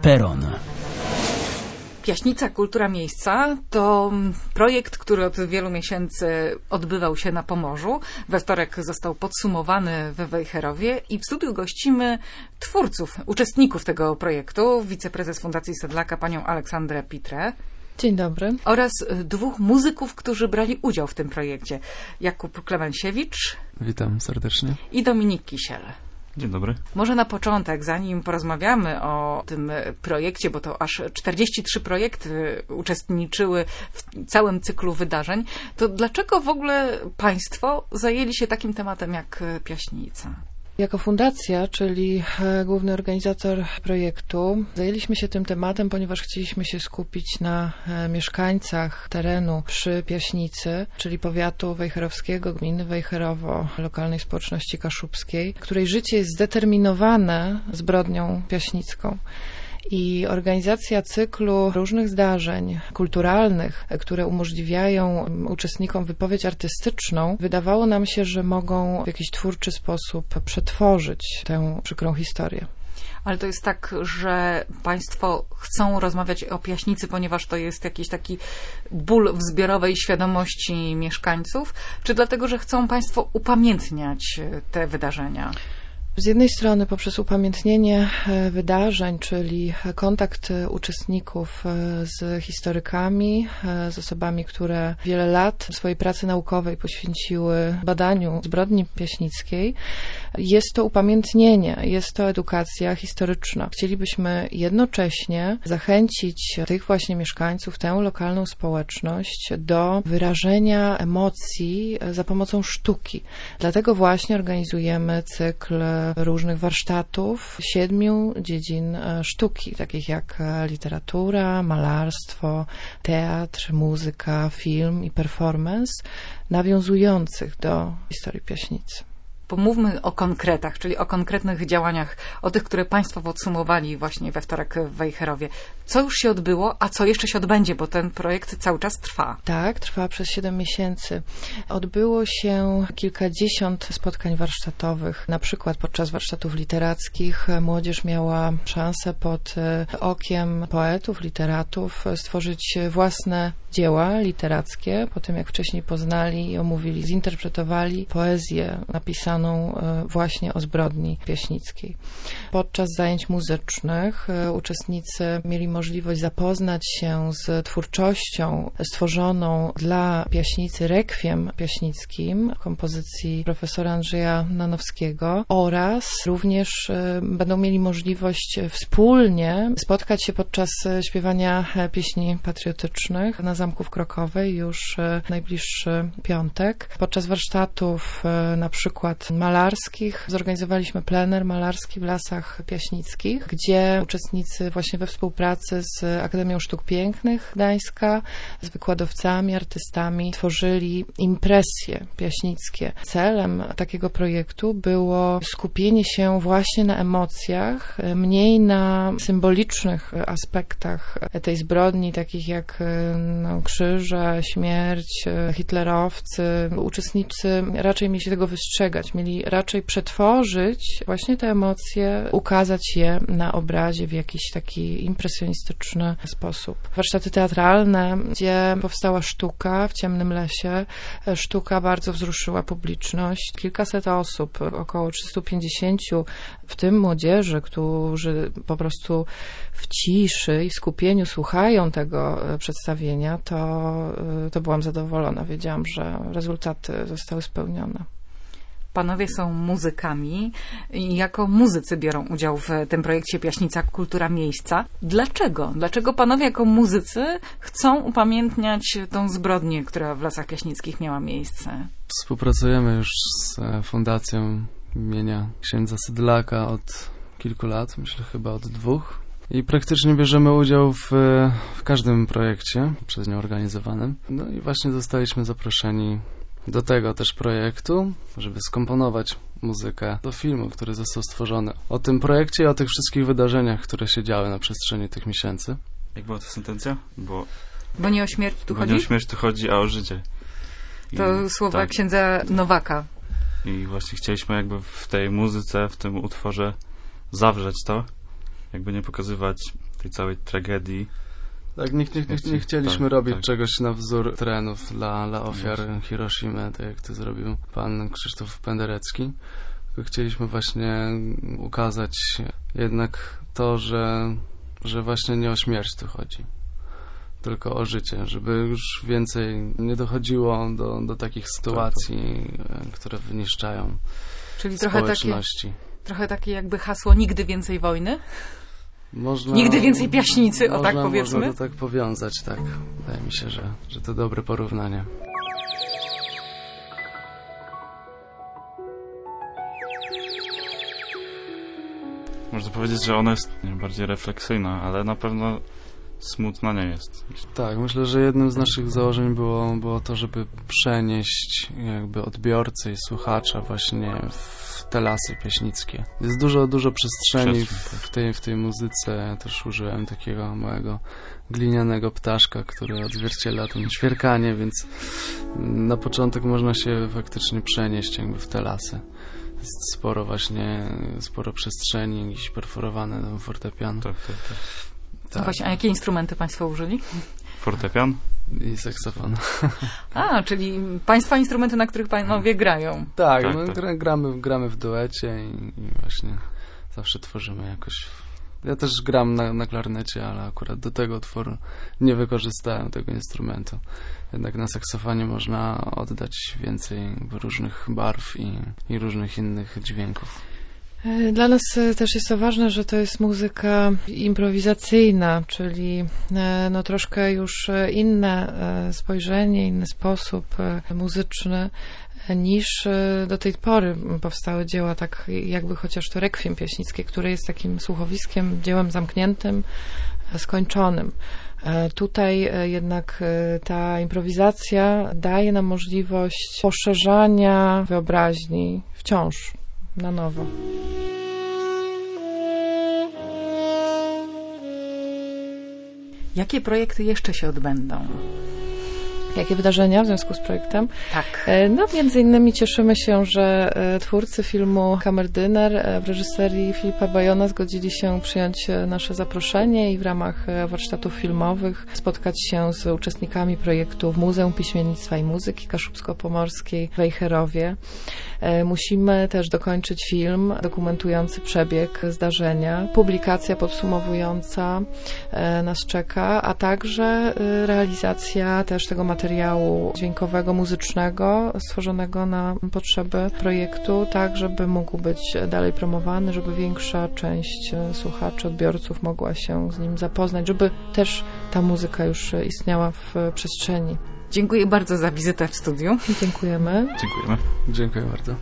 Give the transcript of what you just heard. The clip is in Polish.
Peron. Piaśnica Kultura Miejsca to projekt, który od wielu miesięcy odbywał się na Pomorzu. We wtorek został podsumowany we Wejherowie i w studiu gościmy twórców, uczestników tego projektu, wiceprezes Fundacji Sedlaka, panią Aleksandrę Pitrę. Dzień dobry. Oraz dwóch muzyków, którzy brali udział w tym projekcie. Jakub Klemensiewicz. Witam serdecznie. I Dominik Kisiel. Dzień dobry. Może na początek, zanim porozmawiamy o tym projekcie, bo to aż 43 projekty uczestniczyły w całym cyklu wydarzeń, to dlaczego w ogóle państwo zajęli się takim tematem jak Piaśnica? Jako fundacja, czyli główny organizator projektu, zajęliśmy się tym tematem, ponieważ chcieliśmy się skupić na mieszkańcach terenu przy Piaśnicy, czyli powiatu wejherowskiego, gminy Wejherowo, lokalnej społeczności kaszubskiej, której życie jest zdeterminowane zbrodnią piaśnicką. I organizacja cyklu różnych zdarzeń kulturalnych, które umożliwiają uczestnikom wypowiedź artystyczną, wydawało nam się, że mogą w jakiś twórczy sposób przetworzyć tę przykrą historię. Ale to jest tak, że państwo chcą rozmawiać o Piaśnicy, ponieważ to jest jakiś taki ból w zbiorowej świadomości mieszkańców, czy dlatego, że chcą państwo upamiętniać te wydarzenia? Z jednej strony poprzez upamiętnienie wydarzeń, czyli kontakt uczestników z historykami, z osobami, które wiele lat swojej pracy naukowej poświęciły badaniu zbrodni piaśnickiej, jest to upamiętnienie, jest to edukacja historyczna. Chcielibyśmy jednocześnie zachęcić tych właśnie mieszkańców, tę lokalną społeczność do wyrażenia emocji za pomocą sztuki. Dlatego właśnie organizujemy cykl różnych warsztatów, 7 dziedzin sztuki, takich jak literatura, malarstwo, teatr, muzyka, film i performance, nawiązujących do historii Piaśnicy. Pomówmy o konkretach, czyli o konkretnych działaniach, o tych, które państwo podsumowali właśnie we wtorek w Wejherowie. Co już się odbyło, a co jeszcze się odbędzie, bo ten projekt cały czas trwa. Tak, trwa przez 7 miesięcy. Odbyło się kilkadziesiąt spotkań warsztatowych. Na przykład podczas warsztatów literackich młodzież miała szansę pod okiem poetów, literatów stworzyć własne dzieła literackie, po tym jak wcześniej poznali i omówili, zinterpretowali poezję napisaną właśnie o zbrodni piaśnickiej. Podczas zajęć muzycznych uczestnicy mieli możliwość zapoznać się z twórczością stworzoną dla Piaśnicy Rekwiem Piaśnickim kompozycji profesora Andrzeja Nanowskiego oraz również będą mieli możliwość wspólnie spotkać się podczas śpiewania pieśni patriotycznych na Zamku w Krokowej już w najbliższy piątek. Podczas warsztatów na przykład malarskich zorganizowaliśmy plener malarski w Lasach Piaśnickich, gdzie uczestnicy właśnie we współpracy z Akademią Sztuk Pięknych Gdańska, z wykładowcami, artystami tworzyli impresje piaśnickie. Celem takiego projektu było skupienie się właśnie na emocjach, mniej na symbolicznych aspektach tej zbrodni, takich jak krzyże, śmierć, hitlerowcy. Uczestnicy raczej mieli się tego wystrzegać, mieli raczej przetworzyć właśnie te emocje, ukazać je na obrazie w jakiś taki impresjonistyczny sposób. Warsztaty teatralne, gdzie powstała sztuka w ciemnym lesie. Sztuka bardzo wzruszyła publiczność. Kilkaset osób, około 350, w tym młodzieży, którzy po w ciszy i skupieniu słuchają tego przedstawienia, to byłam zadowolona. Wiedziałam, że rezultaty zostały spełnione. Panowie są muzykami i jako muzycy biorą udział w tym projekcie Piaśnica Kultura Miejsca. Dlaczego? Dlaczego panowie jako muzycy chcą upamiętniać tą zbrodnię, która w Lasach Piaśnickich miała miejsce? Współpracujemy już z Fundacją imienia księdza Sedlaka od kilku lat, myślę chyba od 2. I praktycznie bierzemy udział w każdym projekcie przez nią organizowanym. No i właśnie zostaliśmy zaproszeni do tego też projektu, żeby skomponować muzykę do filmu, który został stworzony. O tym projekcie i o tych wszystkich wydarzeniach, które się działy na przestrzeni tych miesięcy. Jak była to sentencja? Bo nie o śmierć tu chodzi? Nie o śmierć tu chodzi, a o życie. To słowa księdza Nowaka. I właśnie chcieliśmy jakby w tej muzyce, w tym utworze zawrzeć to, jakby nie pokazywać tej całej tragedii. Tak, nie chcieliśmy robić tak. czegoś na wzór terenów dla ofiar Hiroshimy, tak jak to zrobił pan Krzysztof Penderecki. Tylko chcieliśmy właśnie ukazać jednak to, że właśnie nie o śmierć tu chodzi, tylko o życie, żeby już więcej nie dochodziło do takich sytuacji, które wyniszczają Czyli społeczności. trochę takie jakby hasło nigdy więcej wojny? Można, Nigdy więcej Piaśnicy, tak powiedzmy? Można to tak powiązać, tak. Wydaje mi się, że to dobre porównanie. Można powiedzieć, że ona jest bardziej refleksyjna, ale na pewno smutna nie jest. Tak, myślę, że jednym z naszych założeń było to, żeby przenieść jakby odbiorcę i słuchacza właśnie w te lasy pieśnickie. Jest dużo przestrzeni w tej muzyce. Ja też użyłem takiego małego glinianego ptaszka, który odzwierciedla to ćwierkanie, więc na początek można się faktycznie przenieść jakby w te lasy. Jest sporo przestrzeni, jakieś perforowane tam fortepian. Tak. No właśnie, a jakie instrumenty Państwo użyli? Fortepian? I saksofon. A, czyli Państwa instrumenty, na których Panowie grają. Tak, Tak, no, tak. Gramy w duecie i właśnie zawsze tworzymy jakoś. Ja też gram na klarnecie, ale akurat do tego utworu nie wykorzystałem tego instrumentu. Jednak na saksofonie można oddać więcej różnych barw i różnych innych dźwięków. Dla nas też jest to ważne, że to jest muzyka improwizacyjna, czyli no troszkę już inne spojrzenie, inny sposób muzyczny niż do tej pory powstały dzieła, tak jakby chociaż to rekwiem pieśnickie, które jest takim słuchowiskiem, dziełem zamkniętym, skończonym. Tutaj jednak ta improwizacja daje nam możliwość poszerzania wyobraźni wciąż na nowo. Jakie projekty jeszcze się odbędą? Jakie wydarzenia w związku z projektem? Tak. No, między innymi cieszymy się, że twórcy filmu Kamerdyner w reżyserii Filipa Bajona zgodzili się przyjąć nasze zaproszenie i w ramach warsztatów filmowych spotkać się z uczestnikami projektu w Muzeum Piśmiennictwa i Muzyki Kaszubsko-Pomorskiej w Wejherowie. Musimy też dokończyć film dokumentujący przebieg zdarzenia. Publikacja podsumowująca nas czeka, a także realizacja też tego materiału dźwiękowego, muzycznego stworzonego na potrzeby projektu, tak żeby mógł być dalej promowany, żeby większa część słuchaczy, odbiorców mogła się z nim zapoznać, żeby też ta muzyka już istniała w przestrzeni. Dziękuję bardzo za wizytę w studiu. Dziękujemy. Dziękujemy. Dziękuję bardzo.